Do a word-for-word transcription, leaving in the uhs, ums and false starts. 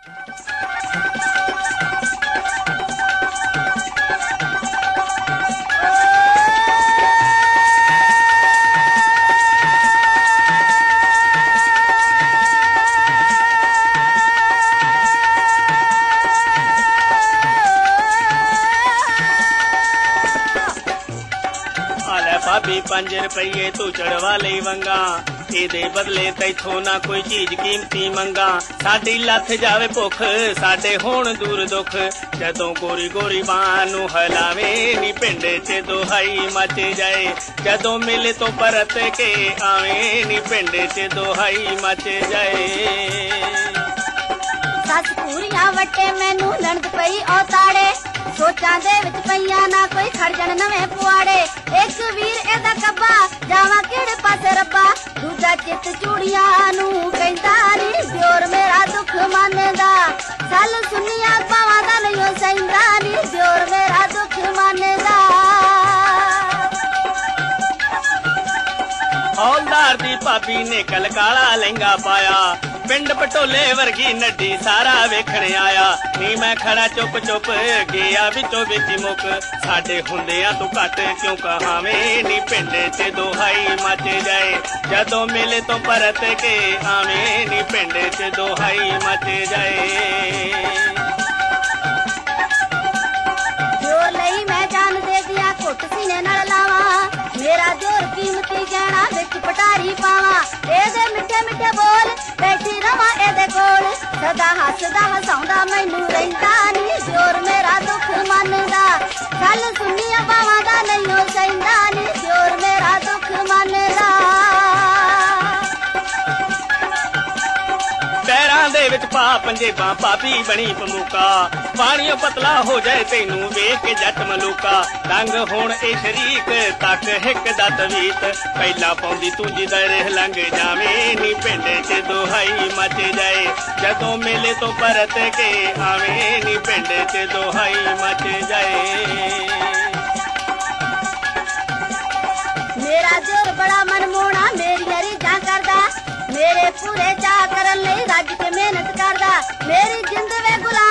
भाभी पंज रुपये तू चढ़वा ले वंगा ਇਹਦੇ ਬਦਲੇ ਤੈਥੋਂ ਨਾ ਕੋਈ ਚੀਜ਼ ਕੀਮਤੀ ਮੰਗਾ ਸਾਡੀ ਲੱਥ ਜਾਵੇ ਭੁੱਖ ਸਾਡੇ ਹੋਣ ਦੂਰ ਦੁੱਖ ਜਦੋਂ ਗੋਰੀ ਗੋਰੀ ਬਾਂਹ ਨੂੰ ਹਲਾਵੇ ਨੀ ਪਿੰਡ 'ਚ ਦੁਹਾਈ ਮਚ ਜਾਏ ਜਦੋਂ ਮਿਲੇ ਤੋਂ ਪਰਤ ਕੇ ਆਵੇਂ ਨੀ ਪਿੰਡ 'ਚ ਦੁਹਾਈ ਮਚ ਜਾਏ ਸੱਸ ਪੂਰੀਆਂ ਵੱਟੇ ਮੈਨੂੰ ਲੰਡ ਪਈ ਔ ਤਾੜੇ ਸੋਚਾਂ ਦੇ ਵਿੱਚ ਪਈਆਂ ਨਾ ਕੋਈ ਖੜ ਜਾਣ ਨਵੇਂ ਪੁਆੜੇ ਇੱਕ ਵੀਰ ਇਹਦਾ ਕੱਬਾ ਜਾਵਾਂ ਕਿਹੜੇ ਪਾਸੇ ਰੱਬਾ ਦੂਜਾ ਚਿੱਤ ਚੂੜੀਆਂ ਨੂੰ ਕਹਿੰਦਾ ਨੀ ਦਿਓਰ ਮੇਰਾ ਦੁੱਖ ਮੰਨਦਾ ਸੱਲ ਸੁਨੀਆਂ ਪਾਵਾਂ ਦਾ ਨਹੀਂ ਸਹਿੰਦਾ ਨੀ ਦਿਓਰ ਮੇਰਾ ਦੁੱਖ ਮੰਨਦਾ ਹੌਲਦਾਰ ਦੀ ਭਾਬੀ ਨੇ ਕਲਕਾਲਾ ਲਹਿੰਗਾ ਪਾਇਆ ਪਿੰਡ ਪਟੋਲੇ ਵਰਗੀ ਨੱਡੀ ਸਾਰਾ ਵੇਖਣ ਆਇਆ ਨੀ ਮੈਂ ਖੜਾ ਚੁੱਪ ਚੁੱਪ ਗਿਆ ਵਿੱਚੋਂ ਵਿੱਚ ਮੁੱਕ ਸਾਡੇ ਹੁੰਦਿਆਂ ਤੂੰ ਘੱਟ ਕਿਉਂ ਕਹਾਵੇਂ ਨੀ ਪਿੰਡ 'ਚ ਦੁਹਾਈ ਮਚ ਜਾਏ ਜਦੋਂ ਮੇਲੇ ਤੋਂ ਪਰਤ ਕੇ ਆਵੇਂ ਨੀ ਪਿੰਡ 'ਚ ਦੁਹਾਈ ਮਚ ਜਾਏ ਦਿਓਰ ਲਈ ਮੈਂ ਜਾਨ ਦੇ ਦਿਆ ਘੁੱਟ ਸੀਨੇ ਨਾਲ ਲਾਵਾਂ ਮੇਰਾ ਦਿਓਰ ਕੀਮਤੀ ਗਹਿਣਾ ਵਿੱਚ ਪਟਾਰੀ ਪਾਵਾਂ ਇਹਦੇ ਮਿੱਠੇ ਮਿੱਠੇ ਬੋਲ ਬੈਠੀ ਰਵਾਂ ਇਹਦੇ ਕੋਲ ਸਦਾ ਹੱਸਦਾ ਹਸਾਉਂਦਾ ਮੈਨੂੰ ਰਹਿੰਦਾ ਨੀ ਦਿਓਰ ਮੇਰਾ ਦੁੱਖ ਮੰਨਦਾ ਗੱਲ ਸੁਣੀਆਂ ਬਾਵਾਂ ਦਾ ਨਹੀਂ ਸਹਿੰਦਾ ਨੀ ਦਿਓਰ ਮੇਰਾ ਦੁੱਖ ਮੰਨਦਾ ਪੈਰਾਂ ਦੇ ਵਿੱਚ ਪਾ ਪੰਜੇਬਾਂ ਭਾਬੀ ਬਣੀ ਪਮੂਕਾ ਪਾਣੀਓ ਪਤਲਾ ਹੋ ਜਾਏ ਤੈਨੂੰ ਵੇਖ ਕੇ ਜੱਟ ਮਲੂਕਾ ਡੰਗ ਹੁਣ ਇਹ ਸ਼ਰੀਕ ਤੱਕ ਹਿੱਕ ਦਾ ਤਵੀਤ ਪਹਿਲਾਂ ਪਾਉਂਦੀ ਤੂੰ ਜਿੱਧਰ ਲੰਘ ਜਾਵੇਂ ਨੀ ਪਿੰਡ 'ਚ ਦੁਹਾਈ ਮਚ ਜਾਏ ਜਦੋਂ ਮੇਲੇ ਤੋਂ ਪਰਤ ਕੇ ਆਵੇਂ ਨੀ ਪਿੰਡ 'ਚ ਦੁਹਾਈ ਮਚ ਜਾਏ ਮੇਰਾ ਦਿਓਰ ਬੜਾ ਮਨਮੋਹਣਾ ਮੇਰੀ ਰੀਝਾਂ ਕਰਦਾ ਮੇਰੇ ਪੂਰੇ ਚਾਅ ਕਰਨ ਲਈ ਰੱਜ ਕੇ ਮਿਹਨਤ ਕਰਦਾ ਮੇਰੀ ਜਿੰਦ ਵੇ ਗੁਲਾਬ